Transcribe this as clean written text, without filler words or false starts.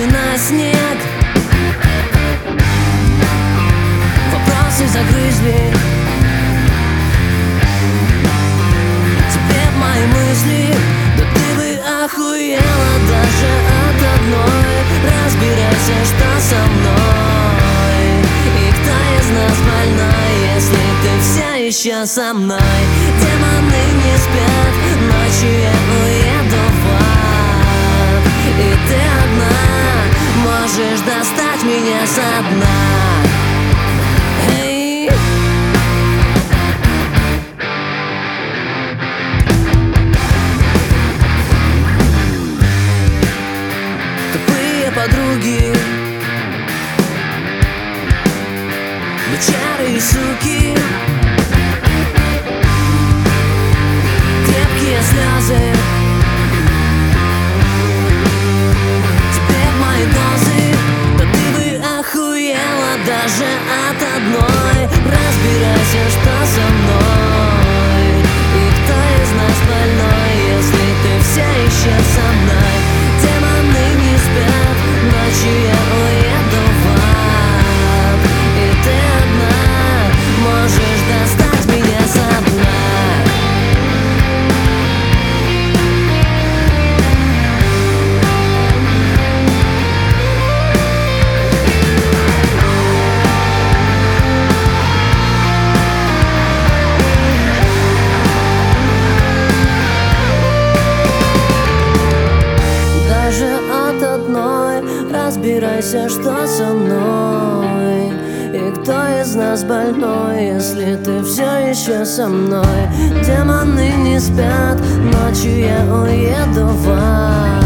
на снег. Вопросы загрызли тебе в мои мысли. Да ты бы охуела даже от одной. Разбирайся, что со мной, и кто из нас больной, если ты все еще со мной. Демоны не спят, ночью я уеду в ад, и ты одна можешь достать меня со дна. Эй! Тупые подруги, бычары и суки, крепкие слезы, теперь мои дозы. Да ты бы охуела даже от одной. Разбирайся, что со мной, и кто из нас больной, если ты все еще со мной. Демоны не спят, ночью я уеду в ад, и ты одна можешь достать меня со дна. Разбирайся, что со мной, и кто из нас больной, если ты все еще со мной. Демоны не спят, ночью я уеду в ад,